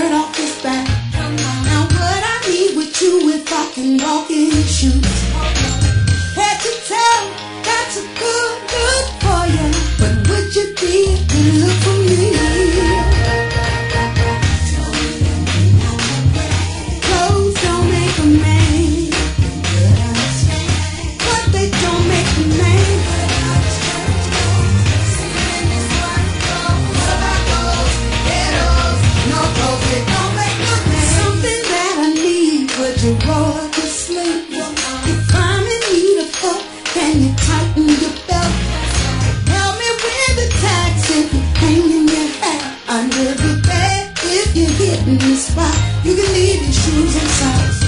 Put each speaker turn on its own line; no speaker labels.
shirt off his back. Now what I need with you if I can walk in your shoes? Head to toe, that's a good look for you. But would you be a good look for me? Clothes don't make a man, but they don't make a man. No clothes, they don't make a man. Something that I need, would you roll to sleep? If I'm in need of help, can you tighten your belt? Help me with the tax if you're hanging your hat under the bed. If you're hitting the spot, you can leave your shoes and socks.